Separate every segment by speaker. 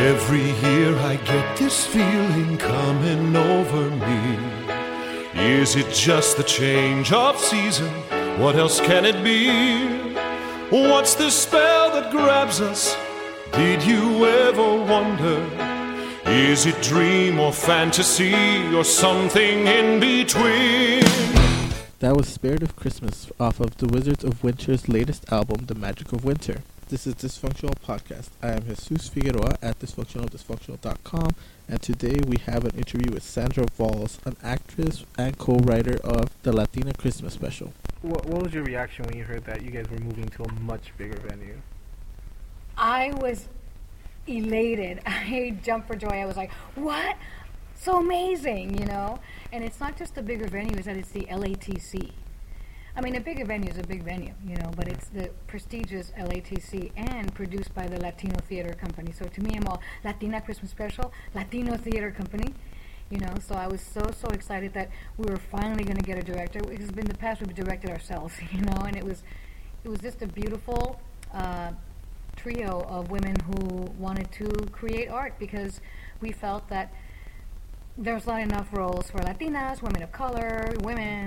Speaker 1: Every year I get this feeling coming over me. Is it just the change of season? What else can it be? What's the spell that grabs us? Did you ever wonder? Is it dream or fantasy or something in between?
Speaker 2: That was Spirit of Christmas off of the Wizards of Winter's latest album, The Magic of Winter. This is Dysfunctional Podcast. I am Jesus Figueroa at dysfunctionaldysfunctional.com, and today we have an interview with Sandra Valls, an actress and co-writer of the Latina Christmas special.
Speaker 3: What was your reaction when you heard that you guys were moving to a much bigger venue?
Speaker 4: I was elated. I jumped for joy. I was like, what? So amazing, you know? And it's not just the bigger venue, it's that it's the LATC. I mean, a bigger venue is a big venue, you know, but it's the prestigious LATC and produced by the Latino Theater Company. So to me, I'm all Latina Christmas Special, Latino Theater Company, you know. So I was so excited that we were finally going to get a director. Because in the past, we've directed ourselves, you know, and it was just a beautiful trio of women who wanted to create art because we felt that there's not enough roles for Latinas, women of color, women,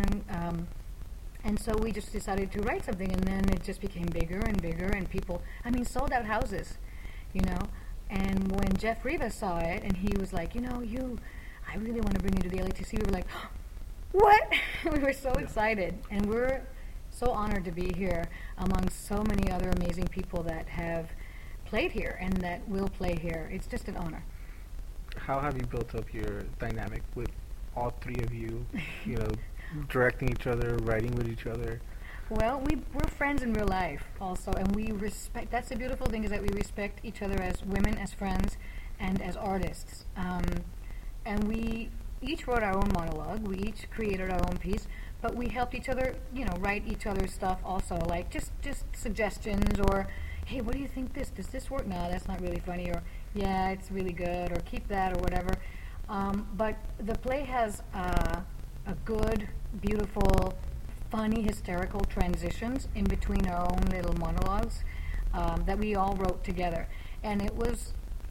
Speaker 4: and so we just decided to write something, and then it just became bigger and bigger, and people, I mean, sold out houses, you know. And when Jeff Rivas saw it, and he was like, you know, I really want to bring you to the LATC, we were like, what? We were so excited, and we're so honored to be here among so many other amazing people that have played here and that will play here. It's just an honor.
Speaker 3: How have you built up your dynamic with all three of you, you know, directing each other, writing with each other?
Speaker 4: Well, we're friends in real life also, and we respect, that's the beautiful thing, is that we respect each other as women, as friends, and as artists. And we each wrote our own monologue, we each created our own piece, but we helped each other, you know, write each other's stuff also, like just suggestions, or, hey, what do you think this? Does this work? No, that's not really funny, or, yeah, it's really good, or keep that, or whatever. But the play has a good, beautiful, funny, hysterical transitions in between our own little monologues that we all wrote together. And it was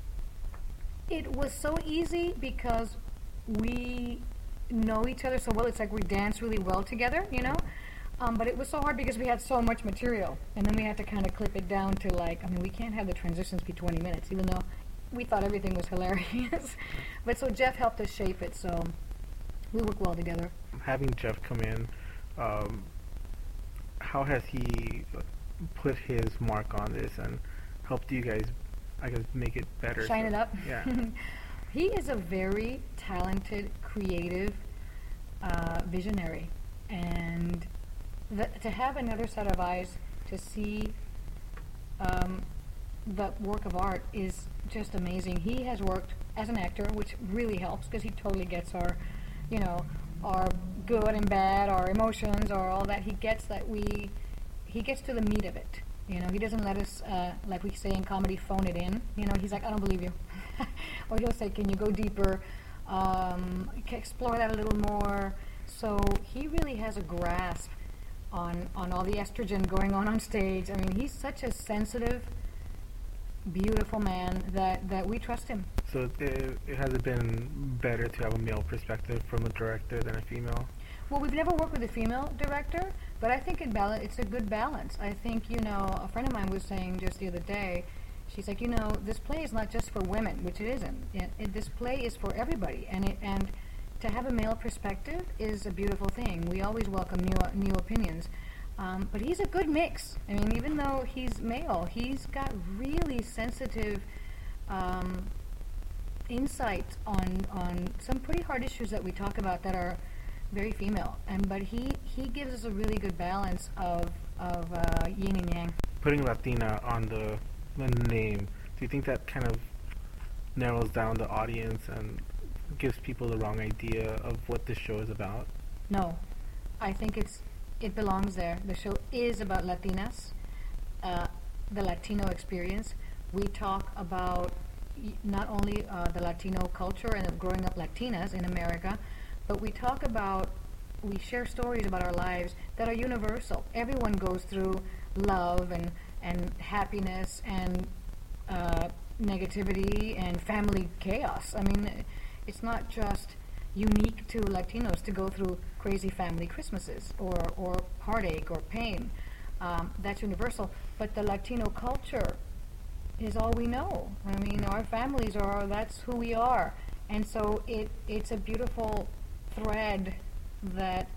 Speaker 4: so easy because we know each other so well. It's like we dance really well together, you know? But it was so hard because we had so much material. And then we had to kind of clip it down to, like, I mean, we can't have the transitions be 20 minutes, even though we thought everything was hilarious. But so Jeff helped us shape it, so we work well together.
Speaker 3: Having Jeff come in, how has he put his mark on this and helped you guys, I guess, make it better?
Speaker 4: Shine it up?
Speaker 3: Yeah.
Speaker 4: He is a very talented, creative visionary. And to have another set of eyes to see the work of art is just amazing. He has worked as an actor, which really helps because he totally gets our, you know, our good and bad, our emotions, or all that. He gets to the meat of it. You know, he doesn't let us, like we say in comedy, phone it in. You know, he's like, I don't believe you. Or he'll say, can you go deeper? Explore that a little more. So he really has a grasp on all the estrogen going on stage. I mean, he's such a sensitive, beautiful man that we trust him.
Speaker 3: So it hasn't been better to have a male perspective from a director than a female?
Speaker 4: Well, we've never worked with a female director, but I think it's a good balance. I think, you know, a friend of mine was saying just the other day, she's like, you know, this play is not just for women, which it isn't. This play is for everybody, and to have a male perspective is a beautiful thing. We always welcome new opinions. But he's a good mix. I mean, even though he's male, he's got really sensitive insight on some pretty hard issues that we talk about that are very female. But he gives us a really good balance of yin and yang.
Speaker 3: Putting Latina on the name, do you think that kind of narrows down the audience and gives people the wrong idea of what this show is about?
Speaker 4: No, I think it belongs there. The show is about Latinas, the Latino experience. We talk about not only the Latino culture and growing up Latinas in America, but we share stories about our lives that are universal. Everyone goes through love and happiness and negativity and family chaos. I mean, it's not just unique to Latinos to go through crazy family Christmases or heartache or pain. That's universal. But the Latino culture is all we know. I mean, our families that's who we are. And so it's a beautiful thread that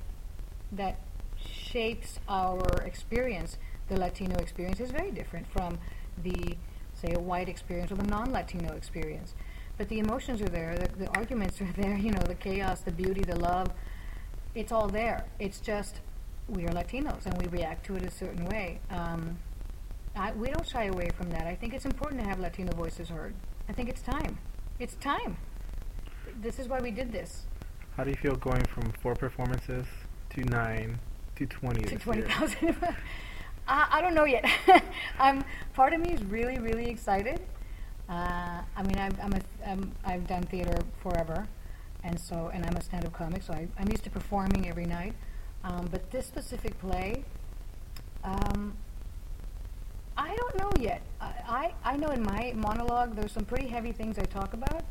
Speaker 4: shapes our experience. The Latino experience is very different from the, say, a white experience or the non-Latino experience. But the emotions are there, the arguments are there, the chaos, the beauty, the love. It's all there. It's just we are Latinos and we react to it a certain way. We don't shy away from that. I think it's important to have Latino voices heard. I think it's time. It's time. This is why we did this.
Speaker 3: How do you feel going from 4 performances to 9 to 20
Speaker 4: to 20,000? I don't know yet. Part of me is really, really excited. I mean, I've done theater forever, and I'm a stand-up comic, so I'm used to performing every night. But this specific play, I don't know yet. I know in my monologue there's some pretty heavy things I talk about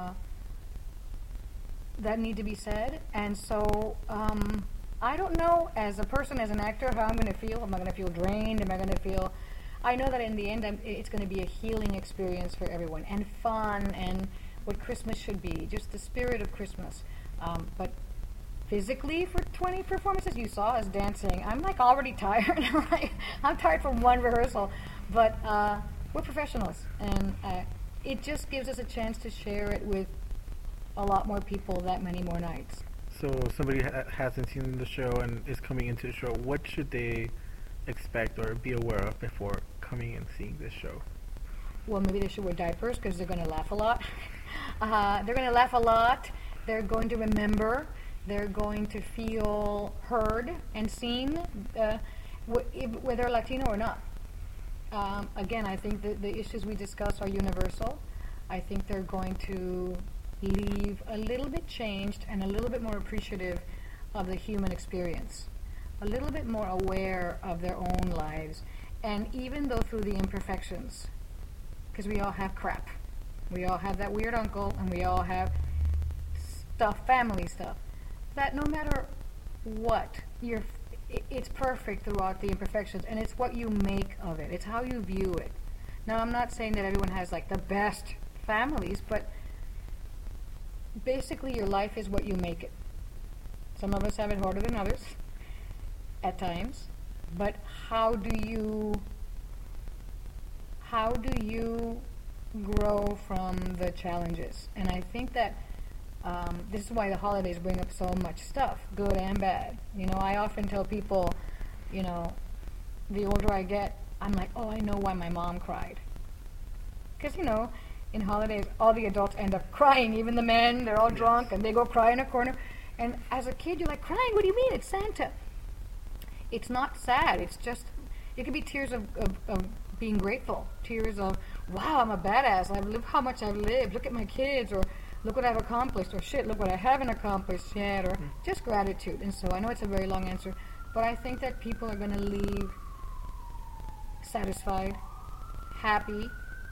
Speaker 4: that need to be said, and so I don't know as a person, as an actor, how I'm going to feel. Am I going to feel drained? Am I going to feel... I know that in the end it's going to be a healing experience for everyone, and fun, and what Christmas should be, just the spirit of Christmas. But physically, for 20 performances, you saw us dancing. I'm like already tired. I'm tired from one rehearsal, but we're professionals, and it just gives us a chance to share it with a lot more people that many more nights.
Speaker 3: So somebody hasn't seen the show and is coming into the show, what should they expect or be aware of before coming and seeing this show?
Speaker 4: Well, maybe they should wear diapers because they're going to laugh a lot. They're going to laugh a lot. They're going to remember. They're going to feel heard and seen, whether Latino or not. Again, I think the issues we discuss are universal. I think they're going to leave a little bit changed and a little bit more appreciative of the human experience, a little bit more aware of their own lives, and even though through the imperfections, because we all have crap. We all have that weird uncle, and we all have stuff, family stuff, that no matter what, it's perfect throughout the imperfections, and it's what you make of it. It's how you view it. Now, I'm not saying that everyone has like the best families, but basically your life is what you make it. Some of us have it harder than others at times, but how do you grow from the challenges? And I think that this is why the holidays bring up so much stuff, good and bad. I often tell people, the older I get, I'm like, oh, I know why my mom cried. Because, in holidays, all the adults end up crying, even the men, they're all drunk, and they go cry in a corner. And as a kid, you're like, crying? What do you mean? It's Santa. It's not sad. It's just, it could be tears of being grateful, tears of, wow, I'm a badass. Look how much I've lived. Look at my kids, or look what I've accomplished, or shit, look what I haven't accomplished yet, or just gratitude. And so I know it's a very long answer, but I think that people are going to leave satisfied, happy,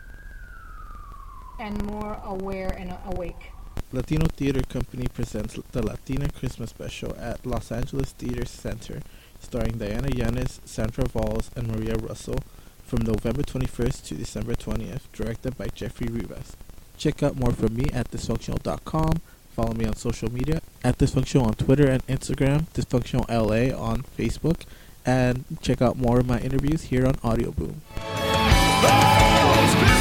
Speaker 4: and more aware and awake.
Speaker 2: Latino Theater Company presents the Latina Christmas Special at Los Angeles Theater Center, starring Diana Yanes, Sandra Valls, and Maria Russell, from November 21st to December 20th, directed by Jeffrey Rivas. Check out more from me at dysfunctional.com. Follow me on social media at Dysfunctional on Twitter and Instagram, Dysfunctional LA on Facebook, and check out more of my interviews here on Audio Boom.